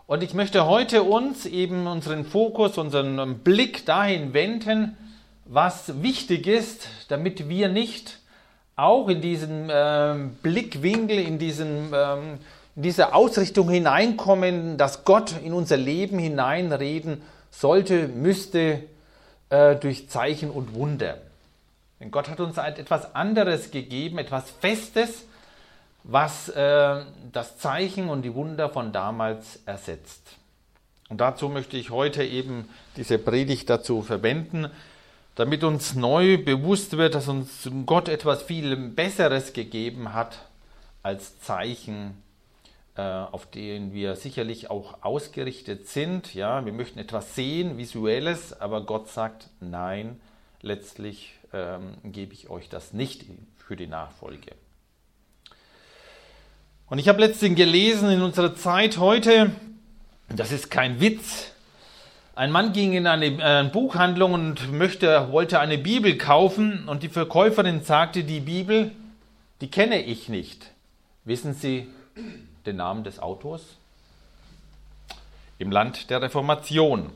Und ich möchte heute uns eben unseren Fokus, unseren Blick dahin wenden, was wichtig ist, damit wir nicht auch in diesen Blickwinkel, in diese Ausrichtung hineinkommen, dass Gott in unser Leben hineinreden sollte, müsste durch Zeichen und Wunder. Denn Gott hat uns etwas anderes gegeben, etwas Festes, was das Zeichen und die Wunder von damals ersetzt. Und dazu möchte ich heute eben diese Predigt dazu verwenden, damit uns neu bewusst wird, dass uns Gott etwas viel Besseres gegeben hat als Zeichen, auf denen wir sicherlich auch ausgerichtet sind. Ja, wir möchten etwas sehen, Visuelles, aber Gott sagt, nein, letztlich gebe ich euch das nicht für die Nachfolge. Und ich habe letztens gelesen in unserer Zeit heute, das ist kein Witz, ein Mann ging in eine Buchhandlung und wollte eine Bibel kaufen und die Verkäuferin sagte, die Bibel, die kenne ich nicht. Wissen Sie den Namen des Autors? Im Land der Reformation.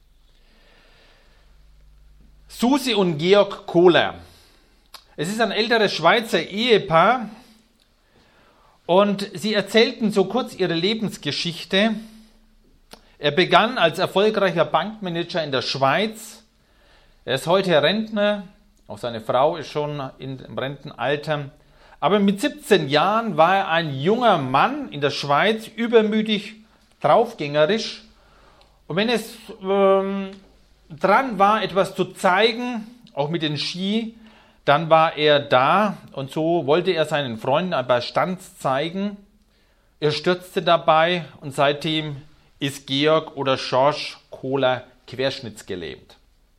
Susi und Georg Kohler. Es ist ein älteres Schweizer Ehepaar und sie erzählten so kurz ihre Lebensgeschichte. Er begann als erfolgreicher Bankmanager in der Schweiz. Er ist heute Rentner, auch seine Frau ist schon im Rentenalter. Aber mit 17 Jahren war er ein junger Mann in der Schweiz, übermütig, draufgängerisch. Und wenn es dran war, etwas zu zeigen, auch mit den Ski, dann war er da und so wollte er seinen Freunden ein paar Stunts zeigen. Er stürzte dabei und seitdem ist Georg oder George Kohler querschnittsgelähmt.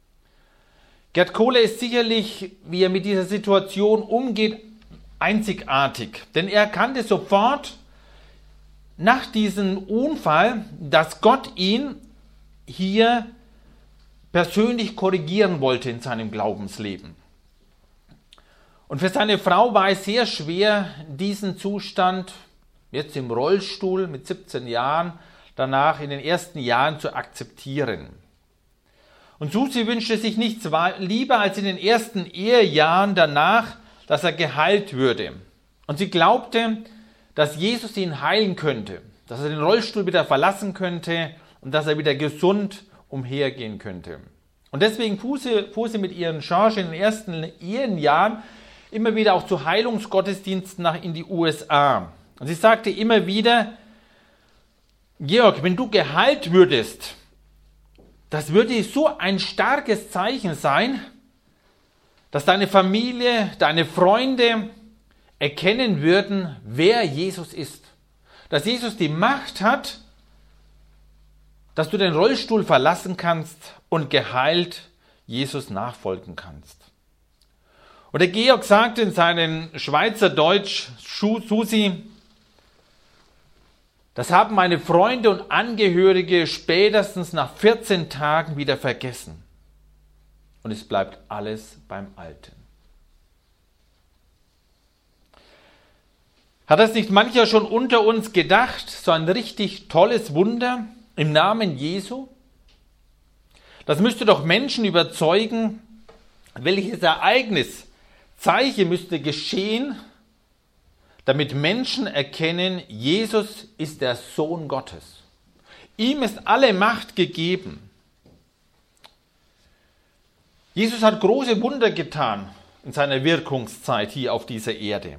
Gerd Kohler ist sicherlich, wie er mit dieser Situation umgeht, einzigartig. Denn er erkannte sofort nach diesem Unfall, dass Gott ihn hier persönlich korrigieren wollte in seinem Glaubensleben. Und für seine Frau war es sehr schwer, diesen Zustand jetzt im Rollstuhl mit 17 Jahren danach in den ersten Jahren zu akzeptieren. Und Susi wünschte sich nichts lieber als in den ersten Ehejahren danach, dass er geheilt würde. Und sie glaubte, dass Jesus ihn heilen könnte, dass er den Rollstuhl wieder verlassen könnte und dass er wieder gesund umhergehen könnte. Und deswegen fuhr sie mit ihren George in den ersten Ehejahren immer wieder auch zu Heilungsgottesdiensten in die USA. Und sie sagte immer wieder, Georg, wenn du geheilt würdest, das würde so ein starkes Zeichen sein, dass deine Familie, deine Freunde erkennen würden, wer Jesus ist. Dass Jesus die Macht hat, dass du den Rollstuhl verlassen kannst und geheilt Jesus nachfolgen kannst. Und der Georg sagte in seinem Schweizerdeutsch, Susi, das haben meine Freunde und Angehörige spätestens nach 14 Tagen wieder vergessen. Und es bleibt alles beim Alten. Hat das nicht mancher schon unter uns gedacht, so ein richtig tolles Wunder im Namen Jesu? Das müsste doch Menschen überzeugen, welches Ereignis, Zeichen müsste geschehen, damit Menschen erkennen, Jesus ist der Sohn Gottes. Ihm ist alle Macht gegeben. Jesus hat große Wunder getan in seiner Wirkungszeit hier auf dieser Erde.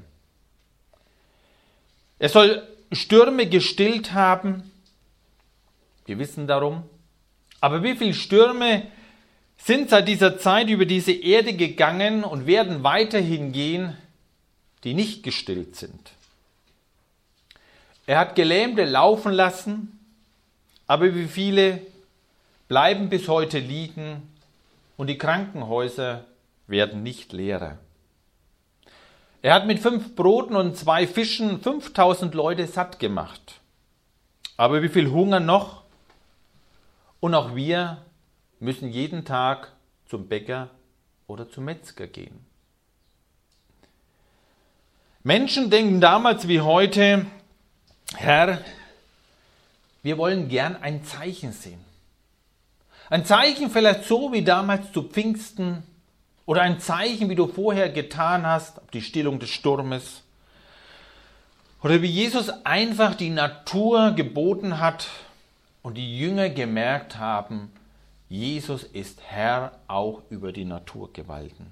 Er soll Stürme gestillt haben. Wir wissen darum. Aber wie viele Stürme sind seit dieser Zeit über diese Erde gegangen und werden weiterhin gehen, die nicht gestillt sind? Er hat Gelähmte laufen lassen, aber wie viele bleiben bis heute liegen und die Krankenhäuser werden nicht leerer? Er hat mit 5 Broten und 2 Fischen 5000 Leute satt gemacht. Aber wie viel Hunger noch? Und auch wir müssen jeden Tag zum Bäcker oder zum Metzger gehen. Menschen denken damals wie heute, Herr, wir wollen gern ein Zeichen sehen. Ein Zeichen vielleicht so wie damals zu Pfingsten oder ein Zeichen, wie du vorher getan hast, die Stillung des Sturmes. Oder wie Jesus einfach die Natur geboten hat und die Jünger gemerkt haben, Jesus ist Herr auch über die Naturgewalten.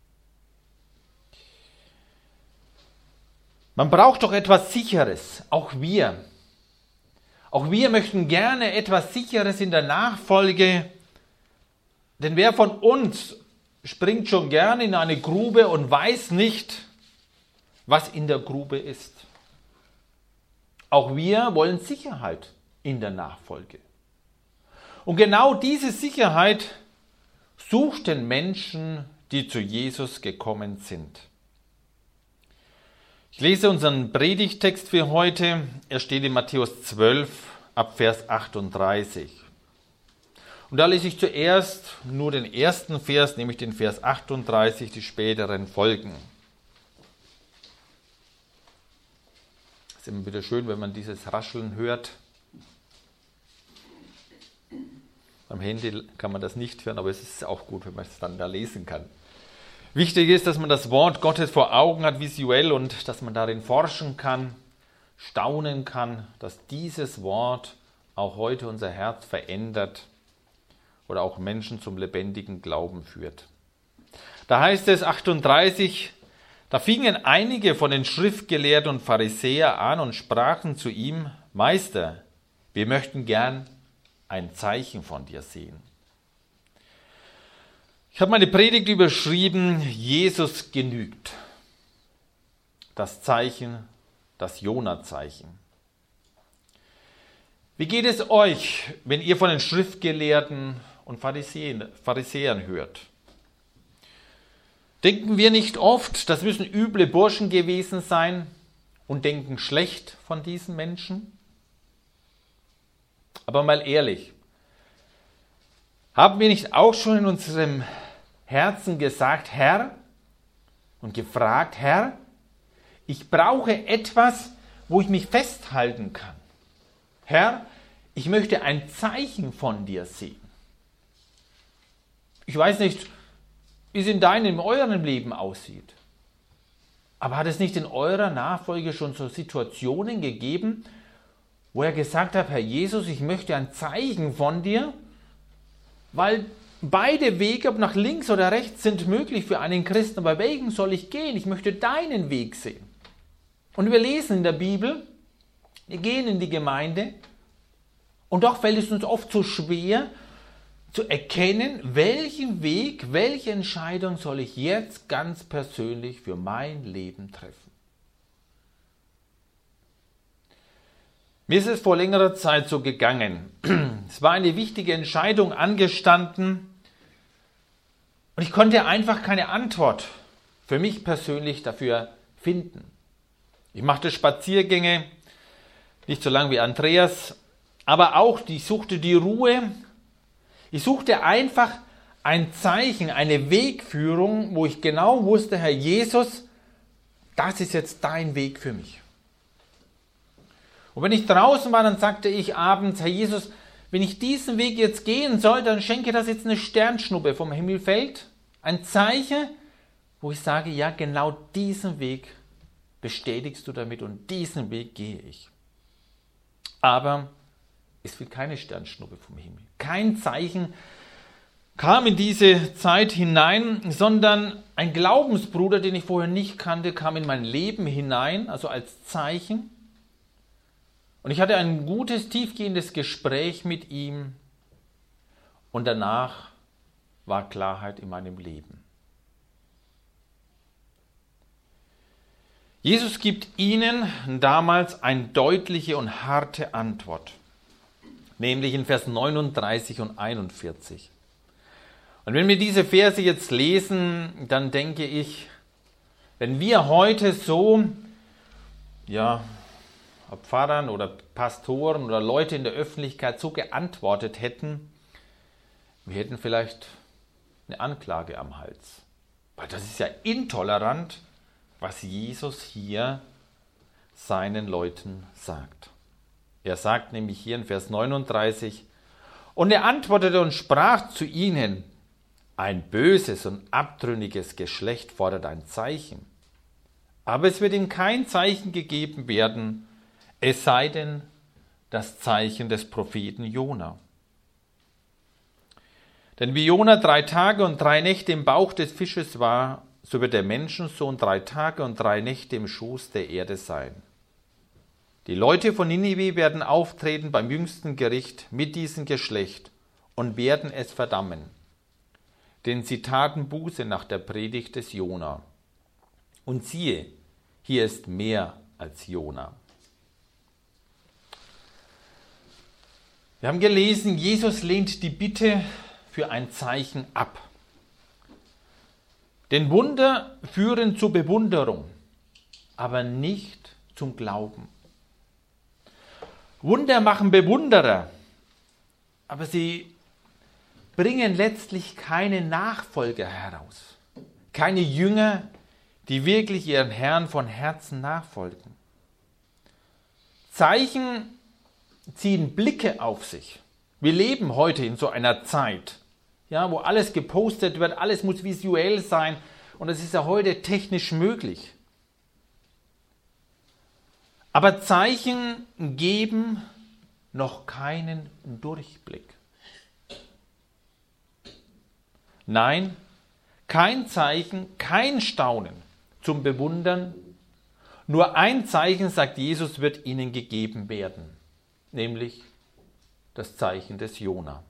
Man braucht doch etwas Sicheres, auch wir. Auch wir möchten gerne etwas Sicheres in der Nachfolge, denn wer von uns springt schon gerne in eine Grube und weiß nicht, was in der Grube ist. Auch wir wollen Sicherheit in der Nachfolge. Und genau diese Sicherheit sucht den Menschen, die zu Jesus gekommen sind. Ich lese unseren Predigtext für heute. Er steht in Matthäus 12 ab Vers 38. Und da lese ich zuerst nur den ersten Vers, nämlich den Vers 38, die späteren folgen. Es ist immer wieder schön, wenn man dieses Rascheln hört. Am Handy kann man das nicht hören, aber es ist auch gut, wenn man es dann da lesen kann. Wichtig ist, dass man das Wort Gottes vor Augen hat, visuell, und dass man darin forschen kann, staunen kann, dass dieses Wort auch heute unser Herz verändert oder auch Menschen zum lebendigen Glauben führt. Da heißt es 38, da fingen einige von den Schriftgelehrten und Pharisäern an und sprachen zu ihm, Meister, wir möchten gern ein Zeichen von dir sehen. Ich habe meine Predigt überschrieben, Jesus genügt. Das Zeichen, das Jona-Zeichen. Wie geht es euch, wenn ihr von den Schriftgelehrten und Pharisäern hört? Denken wir nicht oft, das müssen üble Burschen gewesen sein und denken schlecht von diesen Menschen? Aber mal ehrlich, haben wir nicht auch schon in unserem Herzen gesagt, Herr, und gefragt, Herr, ich brauche etwas, wo ich mich festhalten kann. Herr, ich möchte ein Zeichen von dir sehen. Ich weiß nicht, wie es in eurem Leben aussieht. Aber hat es nicht in eurer Nachfolge schon so Situationen gegeben, wo er gesagt hat, Herr Jesus, ich möchte ein Zeichen von dir, weil beide Wege, ob nach links oder rechts, sind möglich für einen Christen. Aber welchen soll ich gehen? Ich möchte deinen Weg sehen. Und wir lesen in der Bibel, wir gehen in die Gemeinde und doch fällt es uns oft so schwer zu erkennen, welchen Weg, welche Entscheidung soll ich jetzt ganz persönlich für mein Leben treffen. Mir ist es vor längerer Zeit so gegangen. Es war eine wichtige Entscheidung angestanden und ich konnte einfach keine Antwort für mich persönlich dafür finden. Ich machte Spaziergänge, nicht so lang wie Andreas, aber auch ich suchte die Ruhe. Ich suchte einfach ein Zeichen, eine Wegführung, wo ich genau wusste, Herr Jesus, das ist jetzt dein Weg für mich. Und wenn ich draußen war, dann sagte ich abends, Herr Jesus, wenn ich diesen Weg jetzt gehen soll, dann schenke das jetzt eine Sternschnuppe vom Himmel fällt. Ein Zeichen, wo ich sage, ja, genau diesen Weg bestätigst du damit und diesen Weg gehe ich. Aber es fiel keine Sternschnuppe vom Himmel. Kein Zeichen kam in diese Zeit hinein, sondern ein Glaubensbruder, den ich vorher nicht kannte, kam in mein Leben hinein, also als Zeichen. Und ich hatte ein gutes, tiefgehendes Gespräch mit ihm und danach war Klarheit in meinem Leben. Jesus gibt ihnen damals eine deutliche und harte Antwort, nämlich in Vers 39 und 41. Und wenn wir diese Verse jetzt lesen, dann denke ich, wenn wir heute so, ob Pfarrern oder Pastoren oder Leute in der Öffentlichkeit so geantwortet hätten, wir hätten vielleicht eine Anklage am Hals. Weil das ist ja intolerant, was Jesus hier seinen Leuten sagt. Er sagt nämlich hier in Vers 39, und er antwortete und sprach zu ihnen, ein böses und abtrünniges Geschlecht fordert ein Zeichen. Aber es wird ihm kein Zeichen gegeben werden, es sei denn das Zeichen des Propheten Jona. Denn wie Jona 3 Tage und 3 Nächte im Bauch des Fisches war, so wird der Menschensohn 3 Tage und 3 Nächte im Schoß der Erde sein. Die Leute von Ninive werden auftreten beim jüngsten Gericht mit diesem Geschlecht und werden es verdammen. Denn sie taten Buße nach der Predigt des Jona. Und siehe, hier ist mehr als Jona. Wir haben gelesen, Jesus lehnt die Bitte für ein Zeichen ab. Denn Wunder führen zur Bewunderung, aber nicht zum Glauben. Wunder machen Bewunderer, aber sie bringen letztlich keine Nachfolger heraus. Keine Jünger, die wirklich ihren Herrn von Herzen nachfolgen. Zeichen ziehen Blicke auf sich. Wir leben heute in so einer Zeit, ja, wo alles gepostet wird, alles muss visuell sein und es ist ja heute technisch möglich. Aber Zeichen geben noch keinen Durchblick. Nein, kein Zeichen, kein Staunen zum Bewundern. Nur ein Zeichen, sagt Jesus, wird ihnen gegeben werden, nämlich das Zeichen des Jona.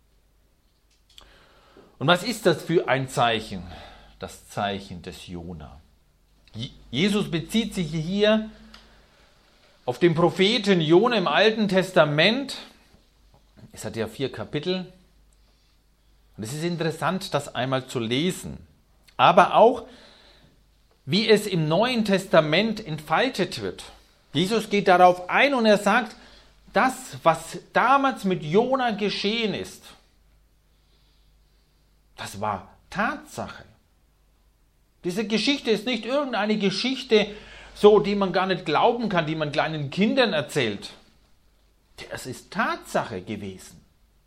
Und was ist das für ein Zeichen? Das Zeichen des Jona. Jesus bezieht sich hier auf den Propheten Jona im Alten Testament. Es hat ja 4 Kapitel. Und es ist interessant, das einmal zu lesen. Aber auch, wie es im Neuen Testament entfaltet wird. Jesus geht darauf ein und er sagt, das, was damals mit Jona geschehen ist, das war Tatsache. Diese Geschichte ist nicht irgendeine Geschichte, so, die man gar nicht glauben kann, die man kleinen Kindern erzählt. Das ist Tatsache gewesen.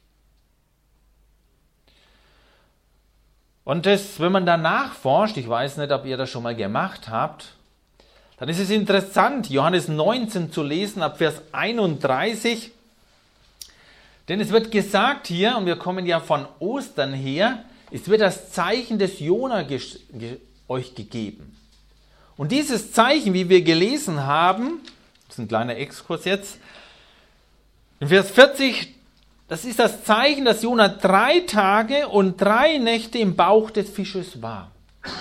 Und das, wenn man danach forscht, ich weiß nicht, ob ihr das schon mal gemacht habt, dann ist es interessant, Johannes 19 zu lesen, ab Vers 31. Denn es wird gesagt hier, und wir kommen ja von Ostern her, es wird das Zeichen des Jona euch gegeben. Und dieses Zeichen, wie wir gelesen haben, das ist ein kleiner Exkurs jetzt, in Vers 40, das ist das Zeichen, dass Jona 3 Tage und 3 Nächte im Bauch des Fisches war.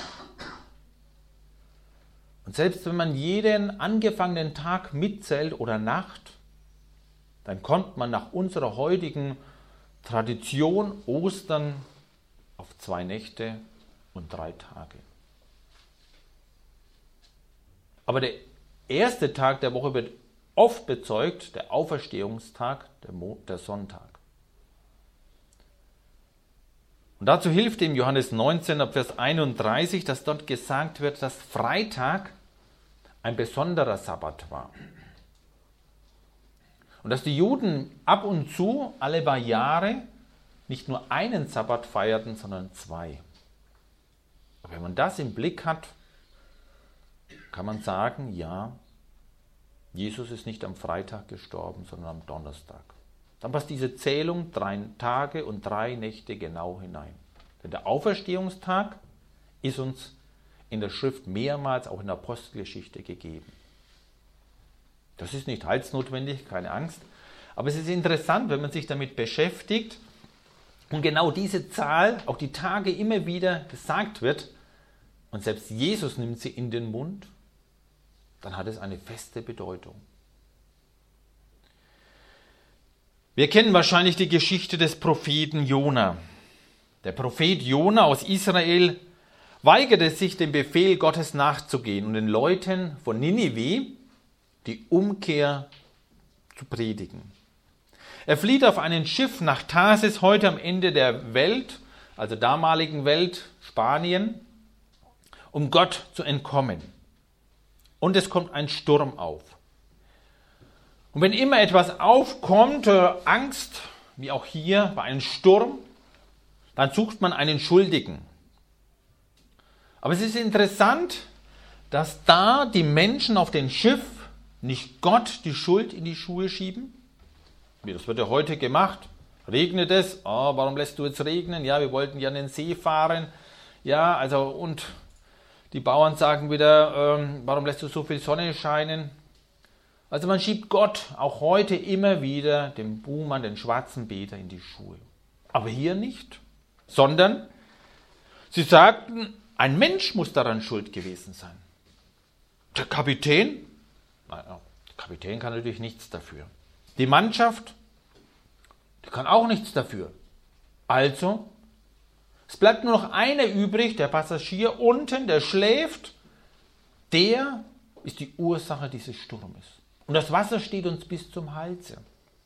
Und selbst wenn man jeden angefangenen Tag mitzählt oder Nacht, dann kommt man nach unserer heutigen Tradition Ostern auf 2 Nächte und 3 Tage. Aber der erste Tag der Woche wird oft bezeugt, der Auferstehungstag, der Sonntag. Und dazu hilft ihm Johannes 19 ab Vers 31, dass dort gesagt wird, dass Freitag ein besonderer Sabbat war. Und dass die Juden ab und zu, alle paar Jahre, nicht nur einen Sabbat feierten, sondern 2. Aber wenn man das im Blick hat, kann man sagen, ja, Jesus ist nicht am Freitag gestorben, sondern am Donnerstag. Dann passt diese Zählung 3 Tage und 3 Nächte genau hinein. Denn der Auferstehungstag ist uns in der Schrift mehrmals auch in der Apostelgeschichte gegeben. Das ist nicht heilsnotwendig, keine Angst. Aber es ist interessant, wenn man sich damit beschäftigt und genau diese Zahl, auch die Tage immer wieder gesagt wird und selbst Jesus nimmt sie in den Mund, dann hat es eine feste Bedeutung. Wir kennen wahrscheinlich die Geschichte des Propheten Jona. Der Prophet Jona aus Israel weigerte sich, dem Befehl Gottes nachzugehen und den Leuten von Ninive die Umkehr zu predigen. Er flieht auf einem Schiff nach Tarsis, heute am Ende der Welt, also damaligen Welt, Spanien, um Gott zu entkommen. Und es kommt ein Sturm auf. Und wenn immer etwas aufkommt, Angst, wie auch hier bei einem Sturm, dann sucht man einen Schuldigen. Aber es ist interessant, dass da die Menschen auf dem Schiff nicht Gott die Schuld in die Schuhe schieben. Das wird ja heute gemacht. Regnet es? Oh, warum lässt du jetzt regnen? Ja, wir wollten ja an den See fahren. Ja, also und die Bauern sagen wieder, warum lässt du so viel Sonne scheinen? Also man schiebt Gott auch heute immer wieder dem Buhmann, den schwarzen Peter in die Schuhe. Aber hier nicht, sondern sie sagten, ein Mensch muss daran schuld gewesen sein. Der Kapitän? Naja, der Kapitän kann natürlich nichts dafür. Die Mannschaft? Die kann auch nichts dafür. Also, es bleibt nur noch einer übrig, der Passagier unten, der schläft. Der ist die Ursache dieses Sturmes. Und das Wasser steht uns bis zum Halse.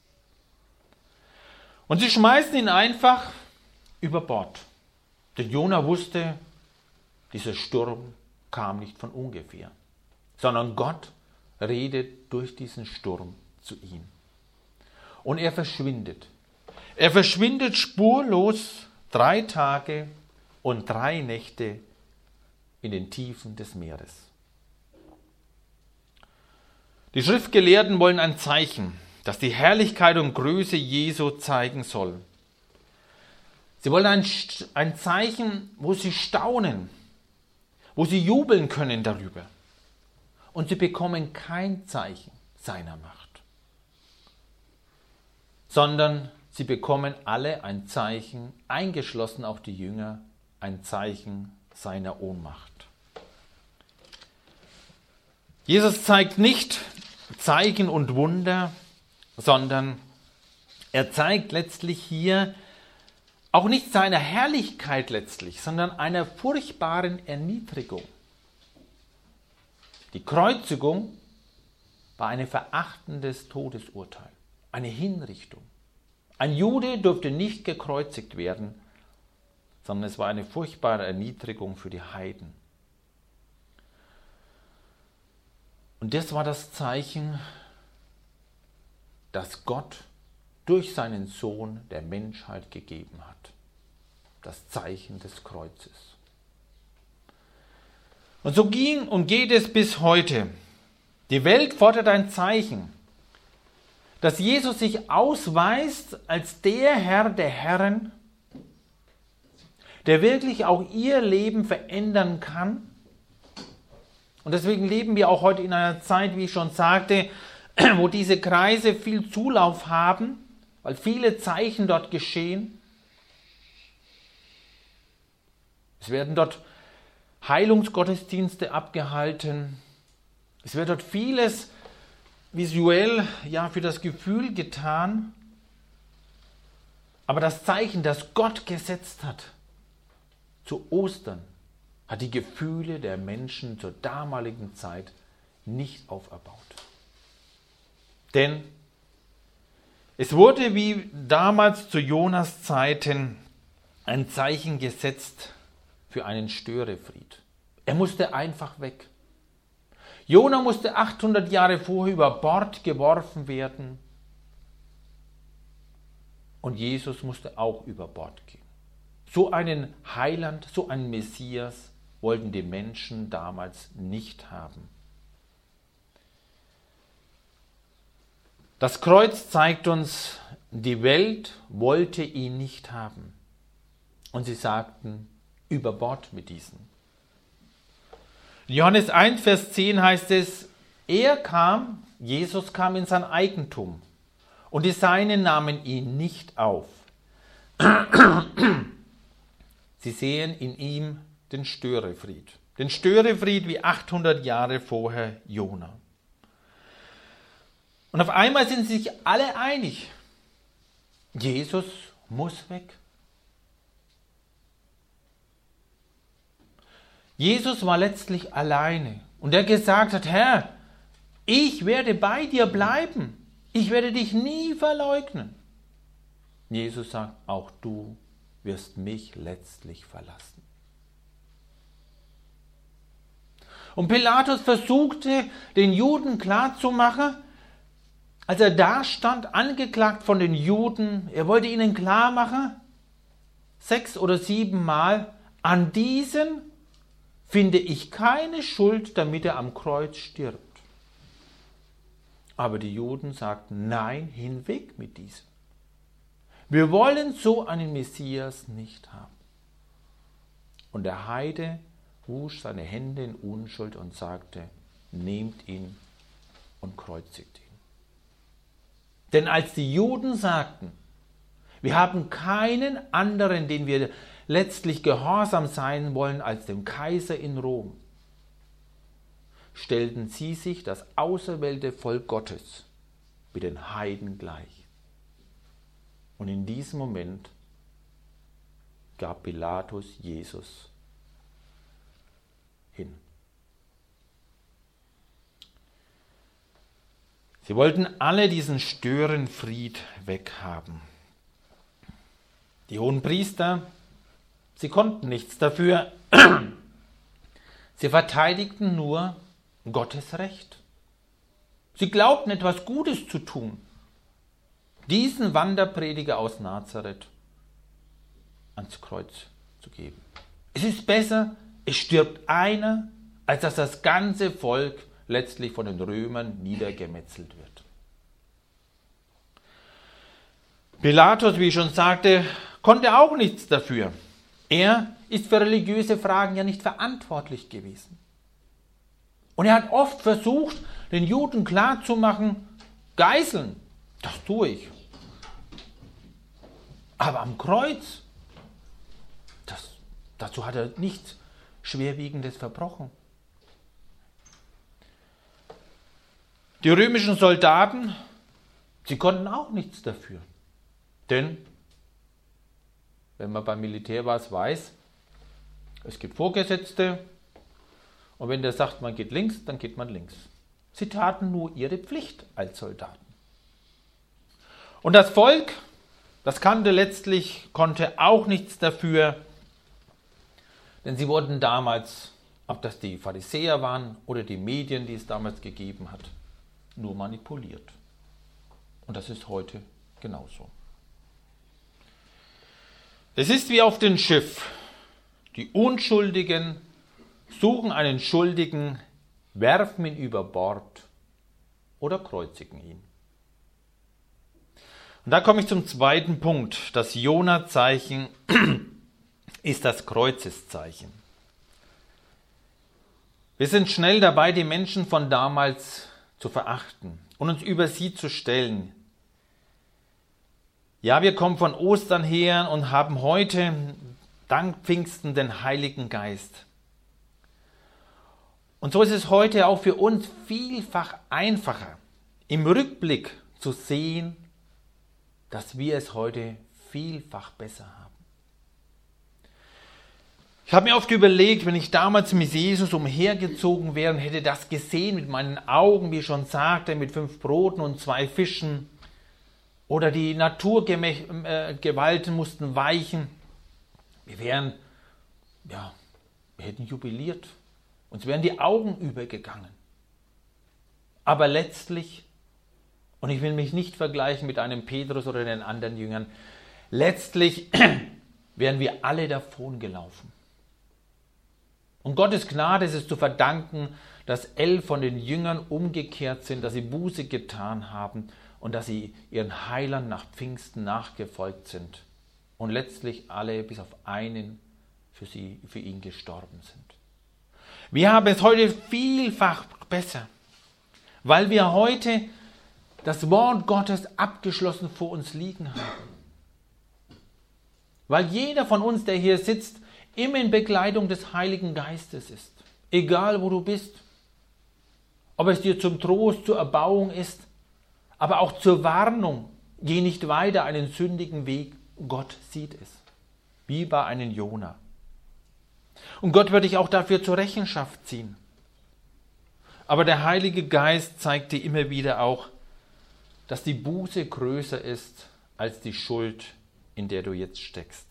Und sie schmeißen ihn einfach über Bord. Denn Jona wusste, dieser Sturm kam nicht von ungefähr, sondern Gott redet durch diesen Sturm zu ihm. Und er verschwindet. Er verschwindet spurlos 3 Tage und 3 Nächte in den Tiefen des Meeres. Die Schriftgelehrten wollen ein Zeichen, das die Herrlichkeit und Größe Jesu zeigen soll. Sie wollen ein Zeichen, wo sie staunen, wo sie jubeln können darüber. Und sie bekommen kein Zeichen seiner Macht, sondern sie bekommen alle ein Zeichen, eingeschlossen auch die Jünger, ein Zeichen seiner Ohnmacht. Jesus zeigt nicht Zeichen und Wunder, sondern er zeigt letztlich hier auch nicht seiner Herrlichkeit letztlich, sondern einer furchtbaren Erniedrigung. Die Kreuzigung war ein verachtendes Todesurteil, eine Hinrichtung. Ein Jude durfte nicht gekreuzigt werden, sondern es war eine furchtbare Erniedrigung für die Heiden. Und das war das Zeichen, das Gott durch seinen Sohn der Menschheit gegeben hat. Das Zeichen des Kreuzes. Und so ging und geht es bis heute. Die Welt fordert ein Zeichen, dass Jesus sich ausweist als der Herr der Herren, der wirklich auch ihr Leben verändern kann. Und deswegen leben wir auch heute in einer Zeit, wie ich schon sagte, wo diese Kreise viel Zulauf haben, weil viele Zeichen dort geschehen. Es werden dort Heilungsgottesdienste abgehalten. Es wird dort vieles visuell für das Gefühl getan. Aber das Zeichen, das Gott gesetzt hat zu Ostern, hat die Gefühle der Menschen zur damaligen Zeit nicht auferbaut. Denn es wurde wie damals zu Jonas Zeiten ein Zeichen gesetzt für einen Störefried. Er musste einfach weg. Jona musste 800 Jahre vorher über Bord geworfen werden und Jesus musste auch über Bord gehen. So einen Heiland, so einen Messias wollten die Menschen damals nicht haben. Das Kreuz zeigt uns, die Welt wollte ihn nicht haben. Und sie sagten, über Bord mit diesem. In Johannes 1, Vers 10 heißt es, Jesus kam in sein Eigentum und die Seinen nahmen ihn nicht auf. Sie sehen in ihm den Störefried. Den Störefried wie 800 Jahre vorher Jona. Und auf einmal sind sich alle einig. Jesus muss weg. Jesus war letztlich alleine. Und er gesagt hat, Herr, ich werde bei dir bleiben. Ich werde dich nie verleugnen. Jesus sagt, auch du wirst mich letztlich verlassen. Und Pilatus versuchte, den Juden klarzumachen, als er da stand, angeklagt von den Juden, er wollte ihnen klar machen, 6 oder 7 Mal, an diesen finde ich keine Schuld, damit er am Kreuz stirbt. Aber die Juden sagten, nein, hinweg mit diesem. Wir wollen so einen Messias nicht haben. Und der Heide wusch seine Hände in Unschuld und sagte, nehmt ihn und kreuzigt ihn. Denn als die Juden sagten, wir haben keinen anderen, den wir letztlich gehorsam sein wollen, als dem Kaiser in Rom, stellten sie sich das auserwählte Volk Gottes mit den Heiden gleich. Und in diesem Moment gab Pilatus Jesus hin. Sie wollten alle diesen Störenfried weghaben. Die Hohenpriester, sie konnten nichts dafür. Sie verteidigten nur Gottes Recht. Sie glaubten, etwas Gutes zu tun, diesen Wanderprediger aus Nazareth ans Kreuz zu geben. Es ist besser, es stirbt einer, als dass das ganze Volk letztlich von den Römern niedergemetzelt wird. Pilatus, wie ich schon sagte, konnte auch nichts dafür. Er ist für religiöse Fragen ja nicht verantwortlich gewesen. Und er hat oft versucht, den Juden klarzumachen, Geißeln, das tue ich. Aber am Kreuz, dazu hat er nichts Schwerwiegendes verbrochen. Die römischen Soldaten, sie konnten auch nichts dafür. Denn, wenn man beim Militär was weiß, es gibt Vorgesetzte und wenn der sagt, man geht links, dann geht man links. Sie taten nur ihre Pflicht als Soldaten. Und das Volk, das konnte auch nichts dafür, denn sie wurden damals, ob das die Pharisäer waren oder die Medien, die es damals gegeben hat, nur manipuliert. Und das ist heute genauso. Es ist wie auf dem Schiff. Die Unschuldigen suchen einen Schuldigen, werfen ihn über Bord oder kreuzigen ihn. Und da komme ich zum zweiten Punkt. Das Jona-Zeichen ist das Kreuzeszeichen. Wir sind schnell dabei, die Menschen von damals zu verachten und uns über sie zu stellen. Ja, wir kommen von Ostern her und haben heute, dank Pfingsten, den Heiligen Geist. Und so ist es heute auch für uns vielfach einfacher, im Rückblick zu sehen, dass wir es heute vielfach besser haben. Ich habe mir oft überlegt, wenn ich damals mit Jesus umhergezogen wäre und hätte das gesehen mit meinen Augen, wie ich schon sagte, mit 5 Broten und 2 Fischen, oder die Naturgewalten mussten weichen, wir hätten jubiliert, uns wären die Augen übergegangen. Aber letztlich, und ich will mich nicht vergleichen mit einem Petrus oder den anderen Jüngern, letztlich wären wir alle davon gelaufen. Und Gottes Gnade ist es zu verdanken, dass 11 von den Jüngern umgekehrt sind, dass sie Buße getan haben und dass sie ihren Heilern nach Pfingsten nachgefolgt sind und letztlich alle bis auf einen für ihn gestorben sind. Wir haben es heute vielfach besser, weil wir heute das Wort Gottes abgeschlossen vor uns liegen haben. Weil jeder von uns, der hier sitzt, immer in Begleitung des Heiligen Geistes ist. Egal wo du bist. Ob es dir zum Trost, zur Erbauung ist, aber auch zur Warnung. Geh nicht weiter einen sündigen Weg. Gott sieht es. Wie bei einem Jona. Und Gott wird dich auch dafür zur Rechenschaft ziehen. Aber der Heilige Geist zeigt dir immer wieder auch, dass die Buße größer ist als die Schuld, in der du jetzt steckst.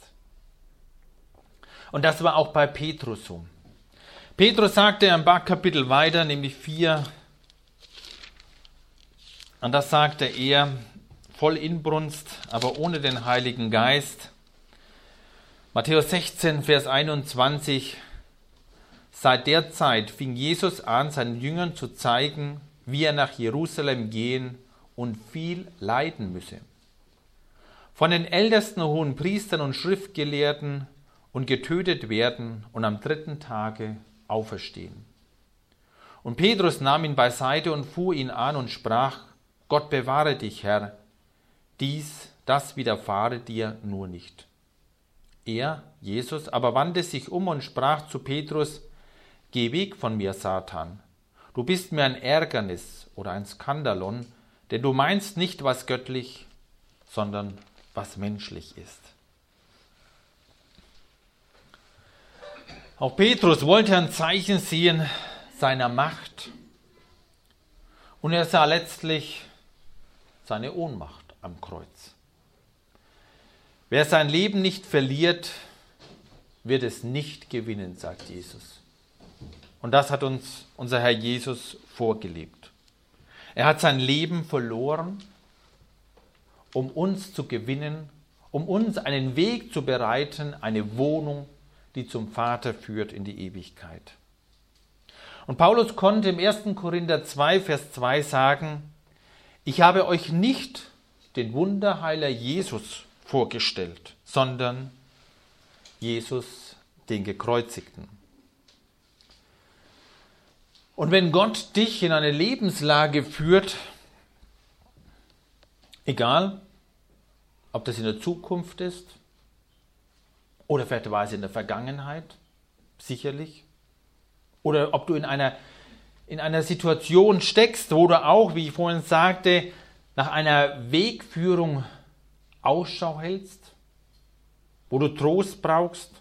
Und das war auch bei Petrus so. Petrus sagte ein paar Kapitel weiter, nämlich 4, Und das sagte er voll Inbrunst, aber ohne den Heiligen Geist. Matthäus 16, Vers 21. Seit der Zeit fing Jesus an, seinen Jüngern zu zeigen, wie er nach Jerusalem gehen und viel leiden müsse. Von den ältesten Hohenpriestern und Schriftgelehrten und getötet werden und am 3. Tage auferstehen. Und Petrus nahm ihn beiseite und fuhr ihn an und sprach: Gott bewahre dich, Herr, das widerfahre dir nur nicht. Er, Jesus, aber wandte sich um und sprach zu Petrus: Geh weg von mir, Satan. Du bist mir ein Ärgernis oder ein Skandalon, denn du meinst nicht, was göttlich, sondern was menschlich ist. Auch Petrus wollte ein Zeichen sehen seiner Macht und er sah letztlich seine Ohnmacht am Kreuz. Wer sein Leben nicht verliert, wird es nicht gewinnen, sagt Jesus. Und das hat uns unser Herr Jesus vorgelebt. Er hat sein Leben verloren, um uns zu gewinnen, um uns einen Weg zu bereiten, eine Wohnung, die zum Vater führt in die Ewigkeit. Und Paulus konnte im 1. Korinther 2, Vers 2 sagen: Ich habe euch nicht den Wunderheiler Jesus vorgestellt, sondern Jesus, den Gekreuzigten. Und wenn Gott dich in eine Lebenslage führt, egal, ob das in der Zukunft ist oder vielleicht war es in der Vergangenheit, sicherlich, oder ob du in einer Situation steckst, wo du auch, wie ich vorhin sagte, nach einer Wegführung Ausschau hältst, wo du Trost brauchst,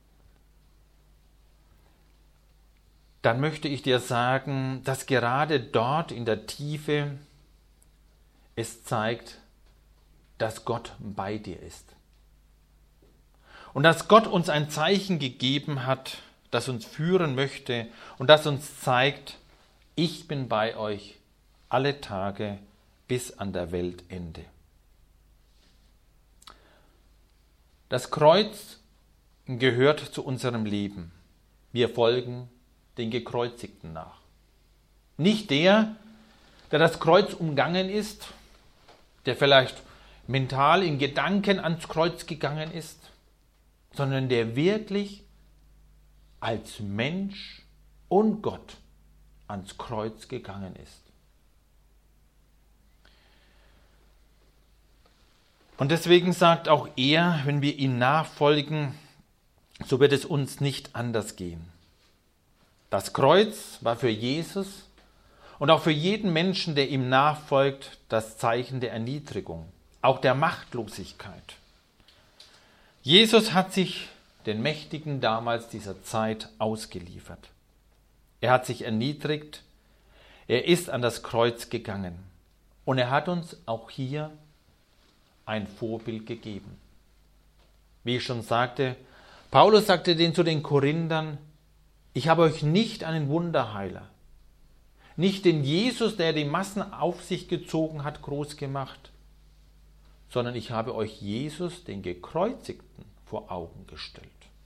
dann möchte ich dir sagen, dass gerade dort in der Tiefe es zeigt, dass Gott bei dir ist. Und dass Gott uns ein Zeichen gegeben hat, das uns führen möchte und das uns zeigt: Ich bin bei euch alle Tage bis an der Weltende. Das Kreuz gehört zu unserem Leben. Wir folgen den Gekreuzigten nach. Nicht der das Kreuz umgangen ist, der vielleicht mental in Gedanken ans Kreuz gegangen ist, sondern der wirklich als Mensch und Gott ans Kreuz gegangen ist. Und deswegen sagt auch er, wenn wir ihm nachfolgen, so wird es uns nicht anders gehen. Das Kreuz war für Jesus und auch für jeden Menschen, der ihm nachfolgt, das Zeichen der Erniedrigung, auch der Machtlosigkeit. Jesus hat sich den Mächtigen damals dieser Zeit ausgeliefert. Er hat sich erniedrigt, er ist an das Kreuz gegangen und er hat uns auch hier ein Vorbild gegeben. Wie ich schon sagte, Paulus sagte zu den Korinthern: Ich habe euch nicht einen Wunderheiler, nicht den Jesus, der die Massen auf sich gezogen hat, groß gemacht, sondern ich habe euch Jesus, den Gekreuzigten, vor Augen gestellt.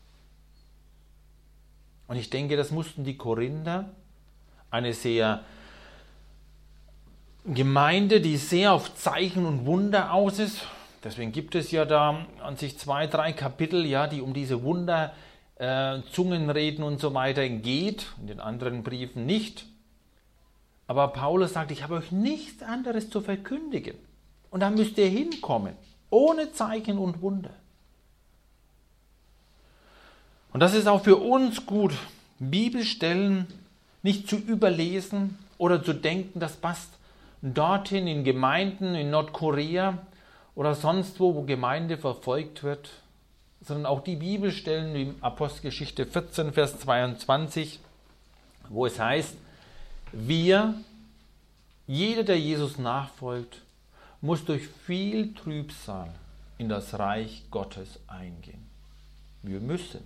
Und ich denke, das mussten die Korinther, eine sehr Gemeinde, die sehr auf Zeichen und Wunder aus ist. Deswegen gibt es ja da an sich 2, 3 Kapitel, ja, die um diese Wunder, Zungenreden und so weiter geht, in den anderen Briefen nicht. Aber Paulus sagt: Ich habe euch nichts anderes zu verkündigen. Und da müsst ihr hinkommen, ohne Zeichen und Wunder. Und das ist auch für uns gut, Bibelstellen nicht zu überlesen oder zu denken, das passt dorthin in Gemeinden in Nordkorea oder sonst wo Gemeinde verfolgt wird, sondern auch die Bibelstellen wie Apostelgeschichte 14, Vers 22, wo es heißt: jeder, der Jesus nachfolgt, muss durch viel Trübsal in das Reich Gottes eingehen. Wir müssen.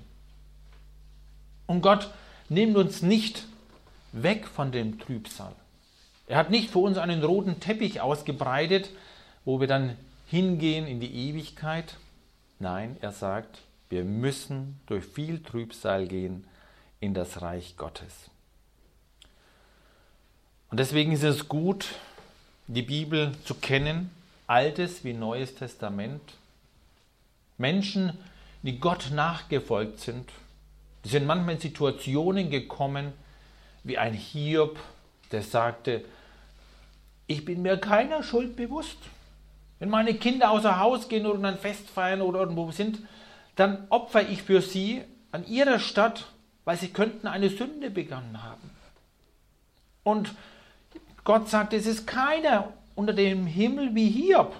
Und Gott nimmt uns nicht weg von dem Trübsal. Er hat nicht für uns einen roten Teppich ausgebreitet, wo wir dann hingehen in die Ewigkeit. Nein, er sagt, wir müssen durch viel Trübsal gehen in das Reich Gottes. Und deswegen ist es gut, die Bibel zu kennen, Altes wie Neues Testament. Menschen, die Gott nachgefolgt sind, die sind manchmal in Situationen gekommen, wie ein Hiob, der sagte, ich bin mir keiner Schuld bewusst. Wenn meine Kinder außer Haus gehen oder ein Fest feiern oder irgendwo sind, dann opfere ich für sie an ihrer Stadt, weil sie könnten eine Sünde begangen haben. Und Gott sagt, es ist keiner unter dem Himmel wie Hiob.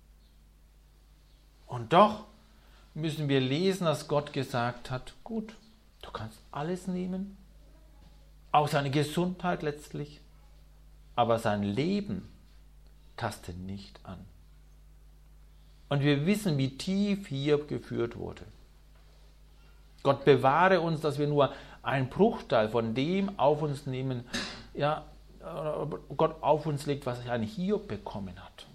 Und doch müssen wir lesen, dass Gott gesagt hat, gut, du kannst alles nehmen, auch seine Gesundheit letztlich, aber sein Leben taste nicht an. Und wir wissen, wie tief Hiob geführt wurde. Gott bewahre uns, dass wir nur einen Bruchteil von dem auf uns nehmen, ja, Gott auf uns legt, was ein Hiob bekommen hat.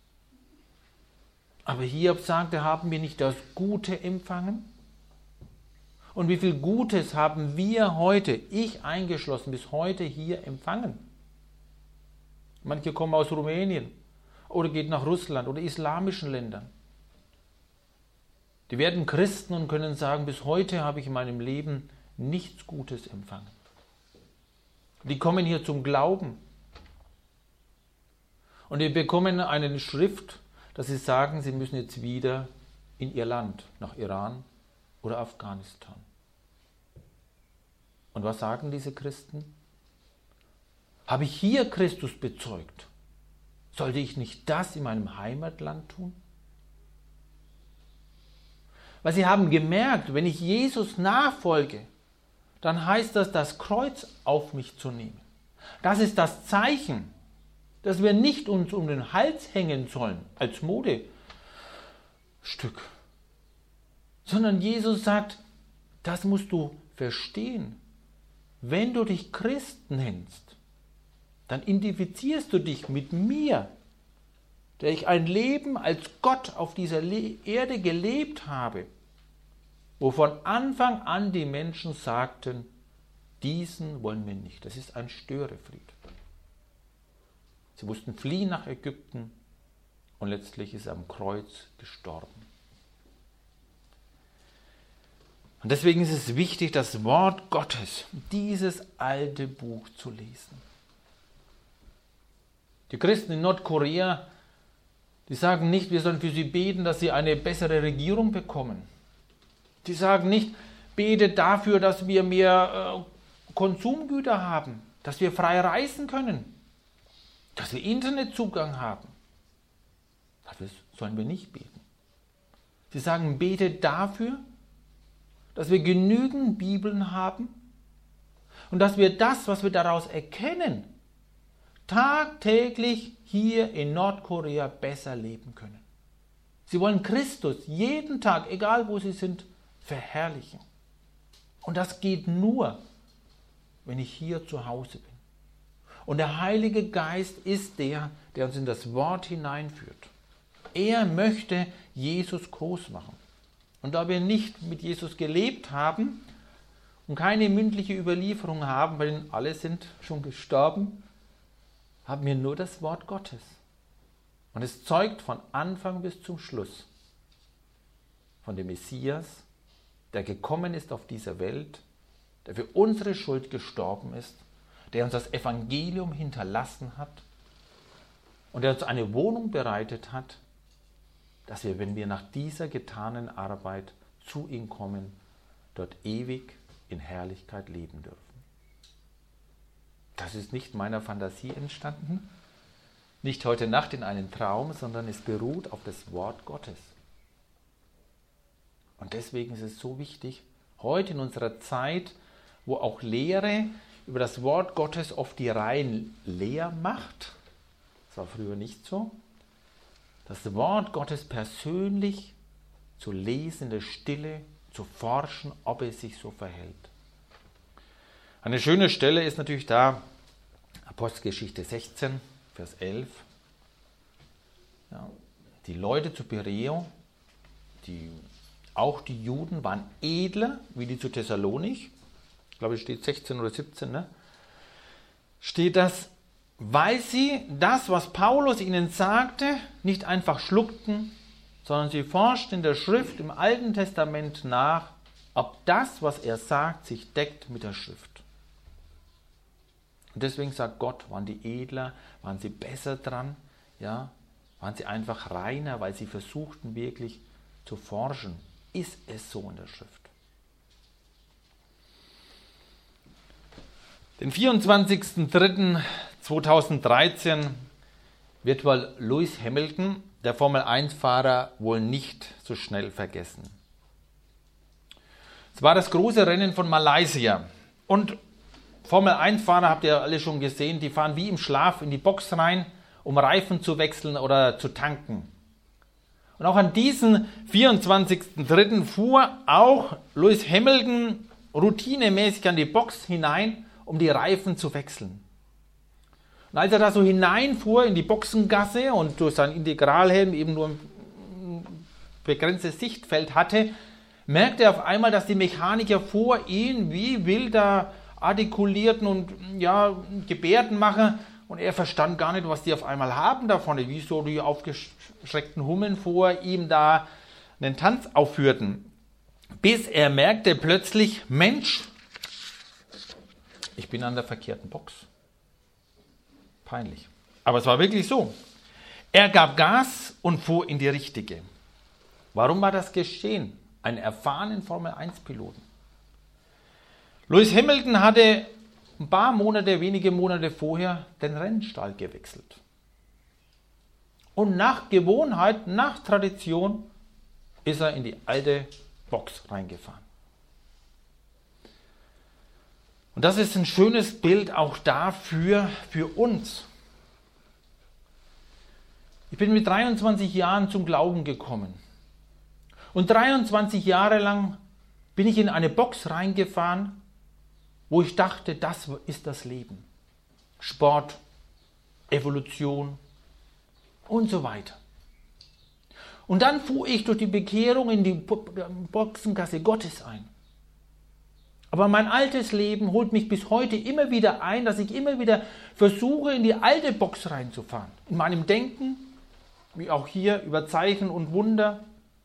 Aber Hiob sagte, haben wir nicht das Gute empfangen? Und wie viel Gutes haben wir heute, ich eingeschlossen, bis heute hier empfangen? Manche kommen aus Rumänien oder gehen nach Russland oder islamischen Ländern. Die werden Christen und können sagen, bis heute habe ich in meinem Leben nichts Gutes empfangen. Die kommen hier zum Glauben. Und die bekommen eine Schrift, dass sie sagen, sie müssen jetzt wieder in ihr Land, nach Iran oder Afghanistan. Und was sagen diese Christen? Habe ich hier Christus bezeugt? Sollte ich nicht das in meinem Heimatland tun? Weil sie haben gemerkt, wenn ich Jesus nachfolge, dann heißt das, das Kreuz auf mich zu nehmen. Das ist das Zeichen, dass wir nicht uns um den Hals hängen sollen als Modestück, sondern Jesus sagt, das musst du verstehen. Wenn du dich Christ nennst, dann identifizierst du dich mit mir, der ich ein Leben als Gott auf dieser Erde gelebt habe, wo von Anfang an die Menschen sagten, diesen wollen wir nicht. Das ist ein Störefried. Sie mussten fliehen nach Ägypten und letztlich ist er am Kreuz gestorben. Und deswegen ist es wichtig, das Wort Gottes, dieses alte Buch zu lesen. Die Christen in Nordkorea, die sagen nicht, wir sollen für sie beten, dass sie eine bessere Regierung bekommen. Die sagen nicht, bete dafür, dass wir mehr Konsumgüter haben, dass wir frei reisen können, dass wir Internetzugang haben. Dafür sollen wir nicht beten. Sie sagen, bete dafür, dass wir genügend Bibeln haben und dass wir das, was wir daraus erkennen, tagtäglich hier in Nordkorea besser leben können. Sie wollen Christus jeden Tag, egal wo sie sind, verherrlichen. Und das geht nur, wenn ich hier zu Hause bin. Und der Heilige Geist ist der, der uns in das Wort hineinführt. Er möchte Jesus groß machen. Und da wir nicht mit Jesus gelebt haben und keine mündliche Überlieferung haben, weil alle sind schon gestorben, haben wir nur das Wort Gottes. Und es zeugt von Anfang bis zum Schluss von dem Messias, der gekommen ist auf dieser Welt, der für unsere Schuld gestorben ist, der uns das Evangelium hinterlassen hat und der uns eine Wohnung bereitet hat, dass wir, wenn wir nach dieser getanen Arbeit zu ihm kommen, dort ewig in Herrlichkeit leben dürfen. Das ist nicht meiner Fantasie entstanden, nicht heute Nacht in einem Traum, sondern es beruht auf das Wort Gottes. Und deswegen ist es so wichtig, heute in unserer Zeit, wo auch Lehre über das Wort Gottes oft die Reihen leer macht, das war früher nicht so, das Wort Gottes persönlich zu lesen, in der Stille, zu forschen, ob es sich so verhält. Eine schöne Stelle ist natürlich da Apostelgeschichte 16, Vers 11. Ja, die Leute zu Bereo, auch die Juden, waren edler wie die zu Thessalonich. Ich glaube, es steht 16 oder 17, ne? Steht das, weil sie das, was Paulus ihnen sagte, nicht einfach schluckten, sondern sie forschten in der Schrift im Alten Testament nach, ob das, was er sagt, sich deckt mit der Schrift. Und deswegen sagt Gott, waren die edler, waren sie besser dran, ja, waren sie einfach reiner, weil sie versuchten wirklich zu forschen. Ist es so in der Schrift? Den 24.03.2013 wird wohl Lewis Hamilton, der Formel-1-Fahrer, wohl nicht so schnell vergessen. Es war das große Rennen von Malaysia. Und Formel-1-Fahrer, habt ihr alle schon gesehen, die fahren wie im Schlaf in die Box rein, um Reifen zu wechseln oder zu tanken. Und auch an diesem 24.03. fuhr auch Lewis Hamilton routinemäßig an die Box hinein, um die Reifen zu wechseln. Und als er da so hineinfuhr in die Boxengasse und durch seinen Integralhelm eben nur ein begrenztes Sichtfeld hatte, merkte er auf einmal, dass die Mechaniker vor ihm wie wild da artikulierten und ja, Gebärden machen. Und er verstand gar nicht, was die auf einmal haben da vorne, wie so die aufgeschreckten Hummeln vor ihm da einen Tanz aufführten. Bis er merkte plötzlich, Mensch, ich bin an der verkehrten Box. Peinlich. Aber es war wirklich so. Er gab Gas und fuhr in die richtige. Warum war das geschehen? Ein erfahrenen Formel-1-Piloten. Lewis Hamilton hatte ein paar Monate, wenige Monate vorher den Rennstall gewechselt. Und nach Gewohnheit, nach Tradition ist er in die alte Box reingefahren. Und das ist ein schönes Bild auch dafür, für uns. Ich bin mit 23 Jahren zum Glauben gekommen. Und 23 Jahre lang bin ich in eine Box reingefahren, wo ich dachte, das ist das Leben. Sport, Evolution und so weiter. Und dann fuhr ich durch die Bekehrung in die Boxengasse Gottes ein. Aber mein altes Leben holt mich bis heute immer wieder ein, dass ich immer wieder versuche, in die alte Box reinzufahren. In meinem Denken, wie auch hier, über Zeichen und Wunder.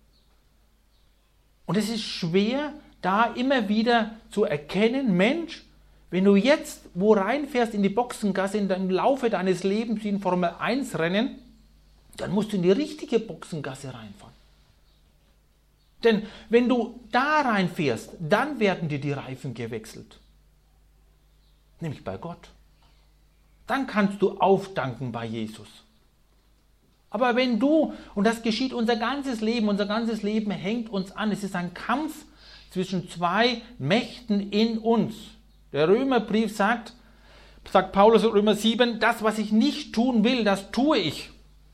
Und es ist schwer, da immer wieder zu erkennen, Mensch, wenn du jetzt wo reinfährst in die Boxengasse im Laufe deines Lebens wie ein Formel-1-Rennen, dann musst du in die richtige Boxengasse reinfahren. Denn wenn du da reinfährst, dann werden dir die Reifen gewechselt. Nämlich bei Gott. Dann kannst du auftanken bei Jesus. Aber wenn du, und das geschieht unser ganzes Leben hängt uns an, es ist ein Kampf zwischen zwei Mächten in uns. Der Römerbrief sagt Paulus in Römer 7, das, was ich nicht tun will, das tue ich.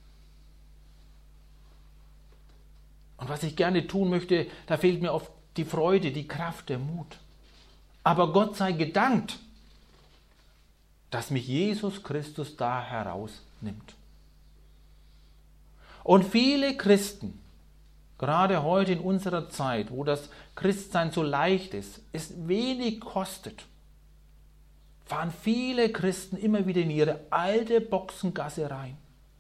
Und was ich gerne tun möchte, da fehlt mir oft die Freude, die Kraft, der Mut. Aber Gott sei gedankt, dass mich Jesus Christus da herausnimmt. Und viele Christen, gerade heute in unserer Zeit, wo das Christsein so leicht ist, es wenig kostet, fahren viele Christen immer wieder in ihre alte Boxengasse rein.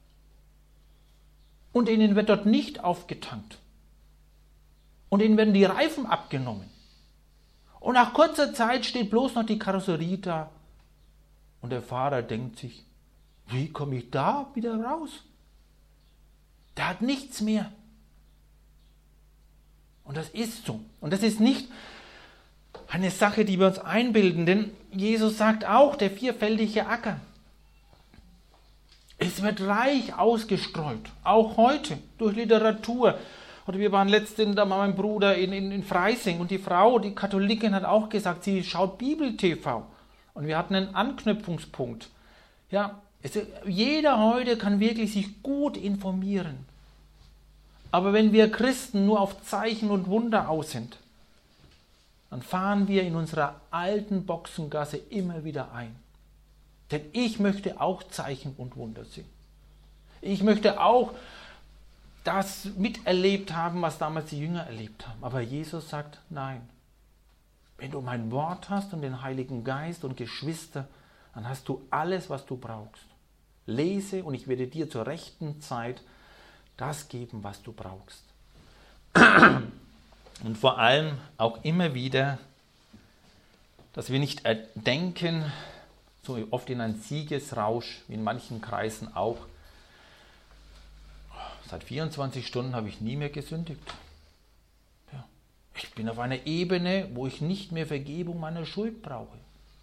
Und ihnen wird dort nicht aufgetankt. Und ihnen werden die Reifen abgenommen. Und nach kurzer Zeit steht bloß noch die Karosserie da. Und der Fahrer denkt sich, wie komme ich da wieder raus? Der hat nichts mehr. Und das ist so. Und das ist nicht eine Sache, die wir uns einbilden, denn Jesus sagt auch, der vierfältige Acker. Es wird reich ausgestreut, auch heute durch Literatur. Oder wir waren letztens da mit meinem Bruder in Freising und die Frau, die Katholikin, hat auch gesagt, sie schaut Bibel-TV. Und wir hatten einen Anknüpfungspunkt. Ja, jeder heute kann wirklich sich gut informieren. Aber wenn wir Christen nur auf Zeichen und Wunder aus sind, dann fahren wir in unserer alten Boxengasse immer wieder ein. Denn ich möchte auch Zeichen und Wunder sehen. Ich möchte auch das miterlebt haben, was damals die Jünger erlebt haben. Aber Jesus sagt, nein. Wenn du mein Wort hast und den Heiligen Geist und Geschwister, dann hast du alles, was du brauchst. Lese und ich werde dir zur rechten Zeit das geben, was du brauchst. Und vor allem auch immer wieder, dass wir nicht denken, so oft in einen Siegesrausch, wie in manchen Kreisen auch, seit 24 Stunden habe ich nie mehr gesündigt. Ja. Ich bin auf einer Ebene, wo ich nicht mehr Vergebung meiner Schuld brauche.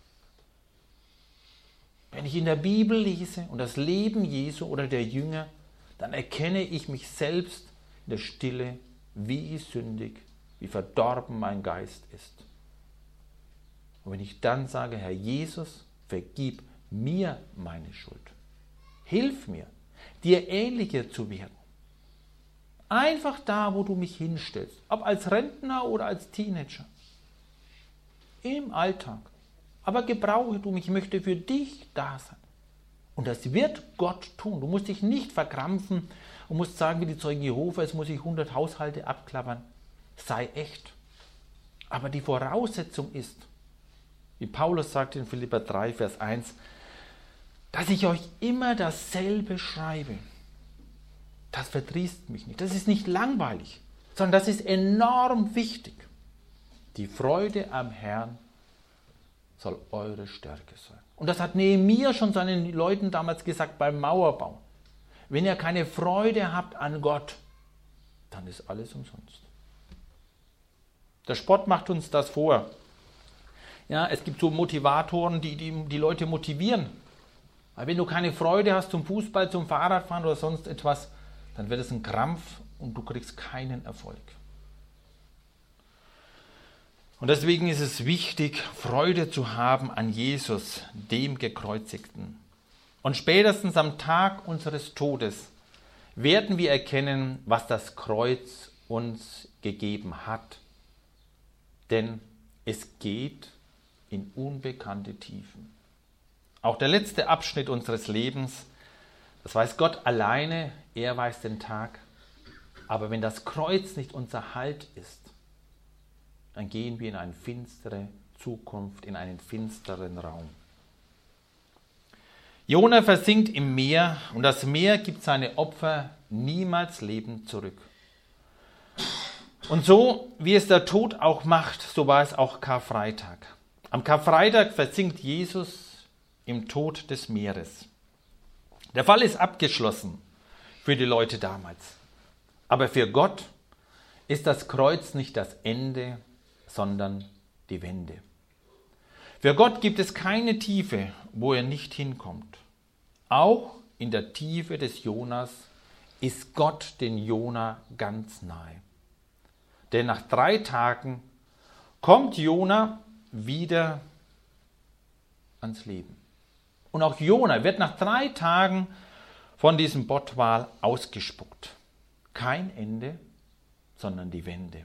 Wenn ich in der Bibel lese und das Leben Jesu oder der Jünger, dann erkenne ich mich selbst in der Stille, wie sündig, wie verdorben mein Geist ist. Und wenn ich dann sage, Herr Jesus, vergib mir meine Schuld. Hilf mir, dir ähnlicher zu werden. Einfach da, wo du mich hinstellst, ob als Rentner oder als Teenager. Im Alltag. Aber gebrauche du mich, ich möchte für dich da sein. Und das wird Gott tun. Du musst dich nicht verkrampfen und musst sagen, wie die Zeugen Jehovas, muss ich 100 Haushalte abklappern. Sei echt. Aber die Voraussetzung ist, wie Paulus sagt in Philipper 3, Vers 1, dass ich euch immer dasselbe schreibe. Das verdrießt mich nicht. Das ist nicht langweilig, sondern das ist enorm wichtig. Die Freude am Herrn soll eure Stärke sein. Und das hat Nehemia schon seinen Leuten damals gesagt beim Mauerbau. Wenn ihr keine Freude habt an Gott, dann ist alles umsonst. Der Sport macht uns das vor. Ja, es gibt so Motivatoren, die Leute motivieren. Aber wenn du keine Freude hast zum Fußball, zum Fahrradfahren oder sonst etwas, dann wird es ein Krampf und du kriegst keinen Erfolg. Und deswegen ist es wichtig, Freude zu haben an Jesus, dem Gekreuzigten. Und spätestens am Tag unseres Todes werden wir erkennen, was das Kreuz uns gegeben hat. Denn es geht in unbekannte Tiefen. Auch der letzte Abschnitt unseres Lebens, das weiß Gott alleine, er weiß den Tag. Aber wenn das Kreuz nicht unser Halt ist, dann gehen wir in eine finstere Zukunft, in einen finsteren Raum. Jona versinkt im Meer und das Meer gibt seine Opfer niemals lebend zurück. Und so, wie es der Tod auch macht, so war es auch Karfreitag. Am Karfreitag versinkt Jesus im Tod des Meeres. Der Fall ist abgeschlossen für die Leute damals. Aber für Gott ist das Kreuz nicht das Ende, sondern die Wende. Für Gott gibt es keine Tiefe, wo er nicht hinkommt. Auch in der Tiefe des Jonas ist Gott den Jona ganz nahe. Denn nach 3 Tagen kommt Jona wieder ans Leben. Und auch Jona wird nach 3 Tagen von diesem Pottwal ausgespuckt. Kein Ende, sondern die Wende.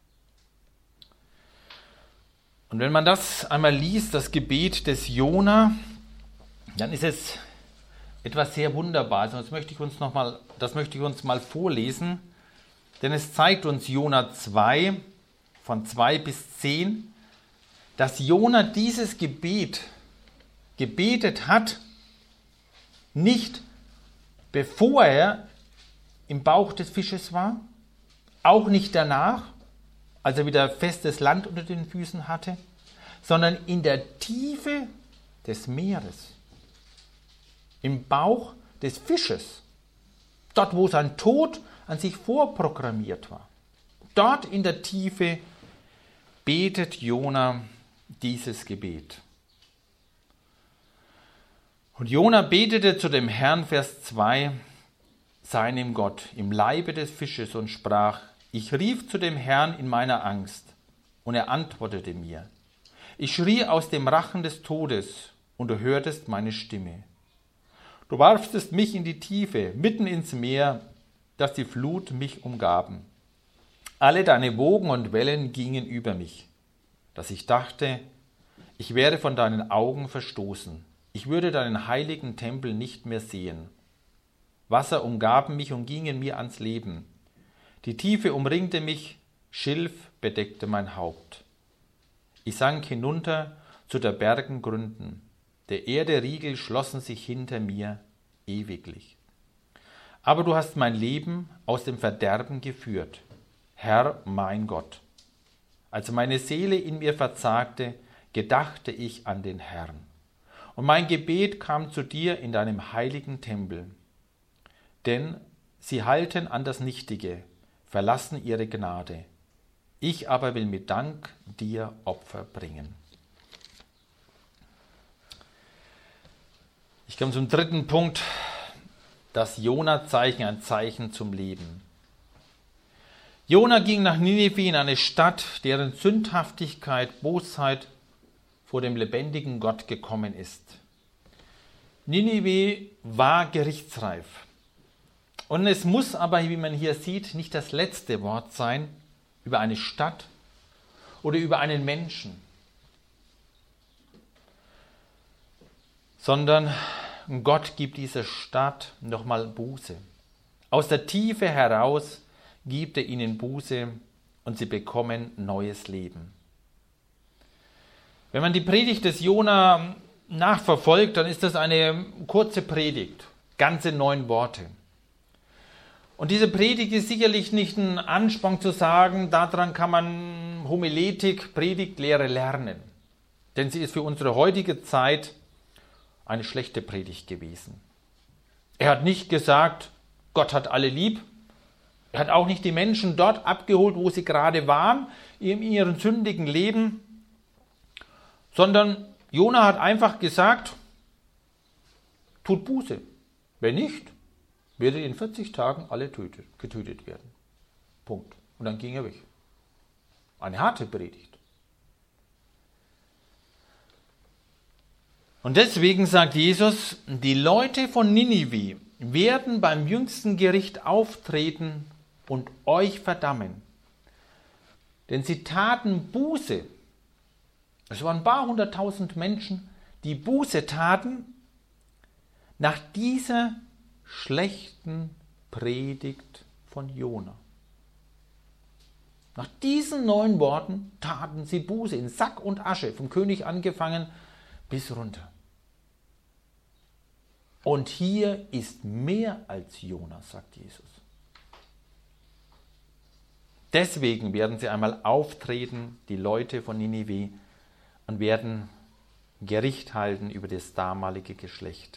Und wenn man das einmal liest, das Gebet des Jona, dann ist es etwas sehr Wunderbares. Und das möchte ich uns mal vorlesen, denn es zeigt uns Jona 2, von 2 bis 10, dass Jona dieses Gebet gebetet hat, nicht bevor er im Bauch des Fisches war, auch nicht danach, als er wieder festes Land unter den Füßen hatte, sondern in der Tiefe des Meeres, im Bauch des Fisches, dort wo sein Tod an sich vorprogrammiert war. Dort in der Tiefe betet Jona dieses Gebet. Und Jona betete zu dem Herrn, Vers 2, seinem Gott, im Leibe des Fisches und sprach: Ich rief zu dem Herrn in meiner Angst, und er antwortete mir. Ich schrie aus dem Rachen des Todes, und du hörtest meine Stimme. Du warftest mich in die Tiefe, mitten ins Meer, dass die Flut mich umgaben. Alle deine Wogen und Wellen gingen über mich, dass ich dachte, ich werde von deinen Augen verstoßen. Ich würde deinen heiligen Tempel nicht mehr sehen. Wasser umgaben mich und gingen mir ans Leben. Die Tiefe umringte mich, Schilf bedeckte mein Haupt. Ich sank hinunter zu der Bergen Gründen. Der Erde Riegel schlossen sich hinter mir ewiglich. Aber du hast mein Leben aus dem Verderben geführt, Herr mein Gott. Als meine Seele in mir verzagte, gedachte ich an den Herrn. Und mein Gebet kam zu dir in deinem heiligen Tempel. Denn sie halten an das Nichtige, verlassen ihre Gnade. Ich aber will mit Dank dir Opfer bringen. Ich komme zum dritten Punkt, das Jona-Zeichen, ein Zeichen zum Leben. Jona ging nach Ninive, in eine Stadt, deren Sündhaftigkeit, Bosheit vor dem lebendigen Gott gekommen ist. Ninive war gerichtsreif. Und es muss aber, wie man hier sieht, nicht das letzte Wort sein über eine Stadt oder über einen Menschen, sondern Gott gibt dieser Stadt nochmal Buße. Aus der Tiefe heraus gibt er ihnen Buße und sie bekommen neues Leben. Wenn man die Predigt des Jona nachverfolgt, dann ist das eine kurze Predigt, ganze 9 Worte. Und diese Predigt ist sicherlich nicht ein Ansporn zu sagen, daran kann man Homiletik, Predigtlehre lernen. Denn sie ist für unsere heutige Zeit eine schlechte Predigt gewesen. Er hat nicht gesagt, Gott hat alle lieb. Er hat auch nicht die Menschen dort abgeholt, wo sie gerade waren, in ihrem sündigen Leben, sondern Jona hat einfach gesagt, tut Buße. Wenn nicht, werdet in 40 Tagen alle getötet werden. Punkt. Und dann ging er weg. Eine harte Predigt. Und deswegen sagt Jesus, die Leute von Ninive werden beim jüngsten Gericht auftreten und euch verdammen. Denn sie taten Buße. Es waren ein paar 100.000 Menschen, die Buße taten nach dieser schlechten Predigt von Jona. Nach diesen 9 Worten taten sie Buße in Sack und Asche, vom König angefangen bis runter. Und hier ist mehr als Jona, sagt Jesus. Deswegen werden sie einmal auftreten, die Leute von Ninive, und werden Gericht halten über das damalige Geschlecht.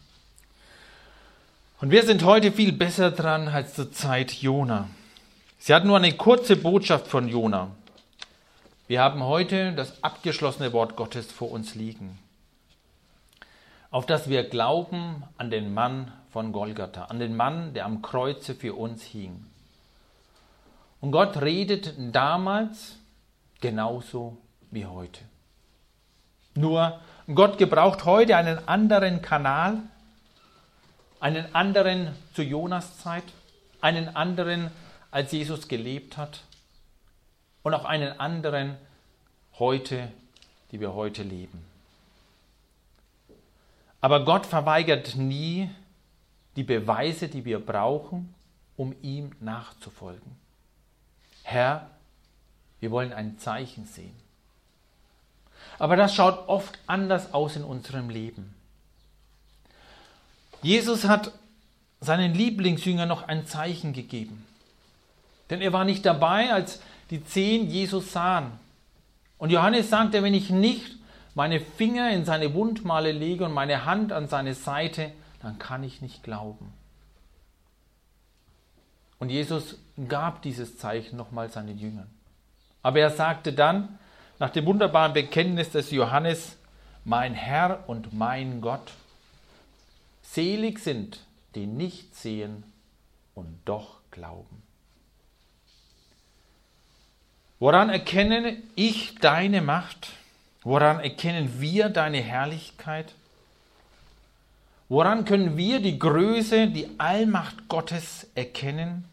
Und wir sind heute viel besser dran als zur Zeit Jona. Sie hatten nur eine kurze Botschaft von Jona. Wir haben heute das abgeschlossene Wort Gottes vor uns liegen, auf das wir glauben an den Mann von Golgatha, an den Mann, der am Kreuze für uns hing. Und Gott redet damals genauso wie heute. Nur Gott gebraucht heute einen anderen Kanal, einen anderen zu Jonas Zeit, einen anderen, als Jesus gelebt hat, und auch einen anderen heute, die wir heute leben. Aber Gott verweigert nie die Beweise, die wir brauchen, um ihm nachzufolgen. Herr, wir wollen ein Zeichen sehen. Aber das schaut oft anders aus in unserem Leben. Jesus hat seinen Lieblingsjüngern noch ein Zeichen gegeben. Denn er war nicht dabei, als die 10 Jesus sahen. Und Johannes sagte, wenn ich nicht meine Finger in seine Wundmale lege und meine Hand an seine Seite, dann kann ich nicht glauben. Und Jesus gab dieses Zeichen nochmal seinen Jüngern. Aber er sagte dann, nach dem wunderbaren Bekenntnis des Johannes, mein Herr und mein Gott, selig sind, die nicht sehen und doch glauben. Woran erkenne ich deine Macht? Woran erkennen wir deine Herrlichkeit? Woran können wir die Größe, die Allmacht Gottes erkennen?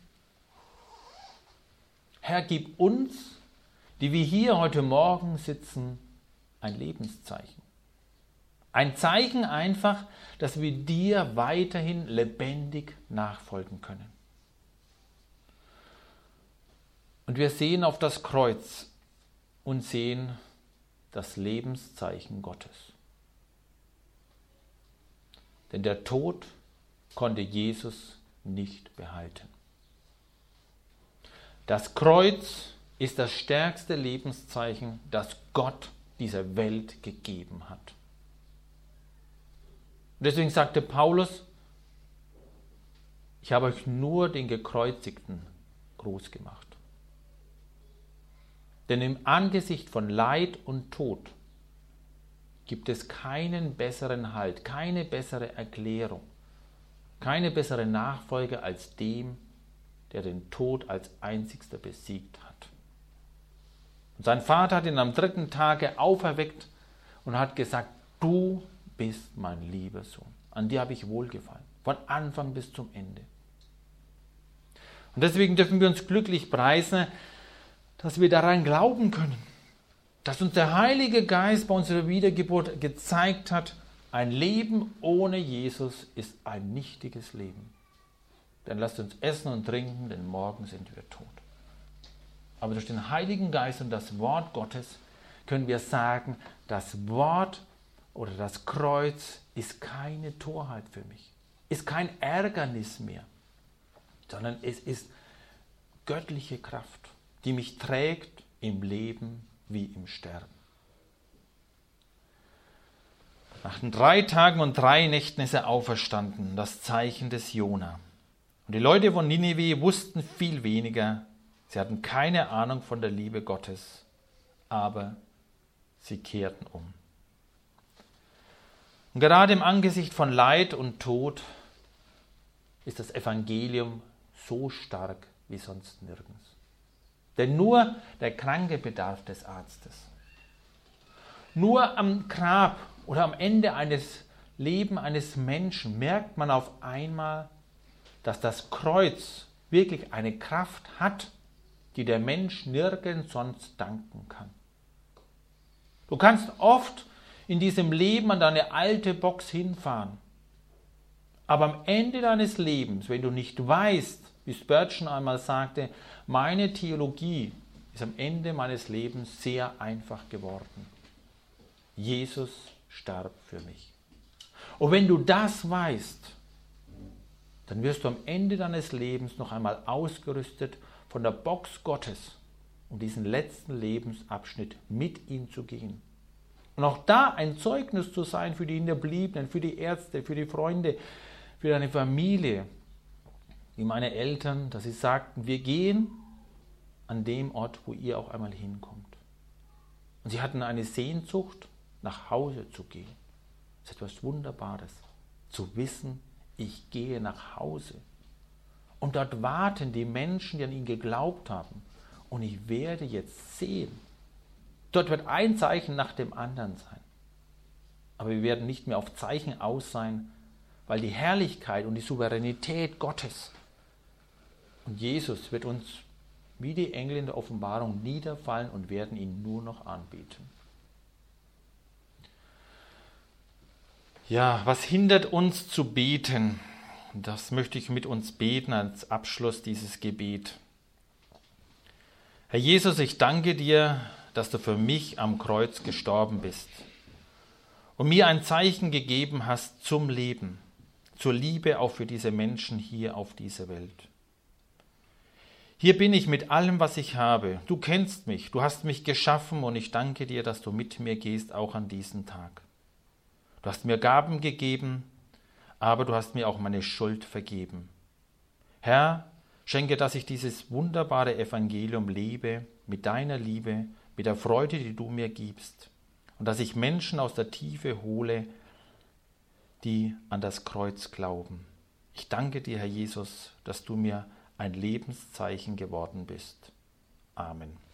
Herr, gib uns, die wir hier heute Morgen sitzen, ein Lebenszeichen. Ein Zeichen einfach, dass wir dir weiterhin lebendig nachfolgen können. Und wir sehen auf das Kreuz und sehen das Lebenszeichen Gottes. Denn der Tod konnte Jesus nicht behalten. Das Kreuz ist das stärkste Lebenszeichen, das Gott dieser Welt gegeben hat. Und deswegen sagte Paulus, ich habe euch nur den Gekreuzigten groß gemacht. Denn im Angesicht von Leid und Tod gibt es keinen besseren Halt, keine bessere Erklärung, keine bessere Nachfolge als dem, der den Tod als einzigster besiegt hat. Und sein Vater hat ihn am 3. Tage auferweckt und hat gesagt, du bist mein lieber Sohn. An dir habe ich wohlgefallen, von Anfang bis zum Ende. Und deswegen dürfen wir uns glücklich preisen, dass wir daran glauben können, dass uns der Heilige Geist bei unserer Wiedergeburt gezeigt hat, ein Leben ohne Jesus ist ein nichtiges Leben. Dann lasst uns essen und trinken, denn morgen sind wir tot. Aber durch den Heiligen Geist und das Wort Gottes können wir sagen, das Wort oder das Kreuz ist keine Torheit für mich, ist kein Ärgernis mehr, sondern es ist göttliche Kraft, die mich trägt im Leben wie im Sterben. Nach den 3 Tagen und 3 Nächten ist er auferstanden, das Zeichen des Jona. Und die Leute von Ninive wussten viel weniger. Sie hatten keine Ahnung von der Liebe Gottes, aber sie kehrten um. Und gerade im Angesicht von Leid und Tod ist das Evangelium so stark wie sonst nirgends. Denn nur der Kranke bedarf des Arztes. Nur am Grab oder am Ende eines Lebens eines Menschen merkt man auf einmal, dass das Kreuz wirklich eine Kraft hat, die der Mensch nirgends sonst danken kann. Du kannst oft in diesem Leben an deine alte Box hinfahren, aber am Ende deines Lebens, wenn du nicht weißt, wie Spurgeon einmal sagte, meine Theologie ist am Ende meines Lebens sehr einfach geworden. Jesus starb für mich. Und wenn du das weißt, dann wirst du am Ende deines Lebens noch einmal ausgerüstet von der Box Gottes, um diesen letzten Lebensabschnitt mit ihm zu gehen. Und auch da ein Zeugnis zu sein für die Hinterbliebenen, für die Ärzte, für die Freunde, für deine Familie, wie meine Eltern, dass sie sagten, wir gehen an dem Ort, wo ihr auch einmal hinkommt. Und sie hatten eine Sehnsucht, nach Hause zu gehen. Das ist etwas Wunderbares, zu wissen, ich gehe nach Hause. Und dort warten die Menschen, die an ihn geglaubt haben. Und ich werde jetzt sehen. Dort wird ein Zeichen nach dem anderen sein. Aber wir werden nicht mehr auf Zeichen aus sein, weil die Herrlichkeit und die Souveränität Gottes und Jesus wird uns wie die Engel in der Offenbarung niederfallen und werden ihn nur noch anbeten. Ja, was hindert uns zu beten? Das möchte ich mit uns beten als Abschluss dieses Gebet. Herr Jesus, ich danke dir, dass du für mich am Kreuz gestorben bist und mir ein Zeichen gegeben hast zum Leben, zur Liebe auch für diese Menschen hier auf dieser Welt. Hier bin ich mit allem, was ich habe. Du kennst mich, du hast mich geschaffen und ich danke dir, dass du mit mir gehst, auch an diesem Tag. Du hast mir Gaben gegeben, aber du hast mir auch meine Schuld vergeben. Herr, schenke, dass ich dieses wunderbare Evangelium lebe, mit deiner Liebe, mit der Freude, die du mir gibst, und dass ich Menschen aus der Tiefe hole, die an das Kreuz glauben. Ich danke dir, Herr Jesus, dass du mir ein Lebenszeichen geworden bist. Amen.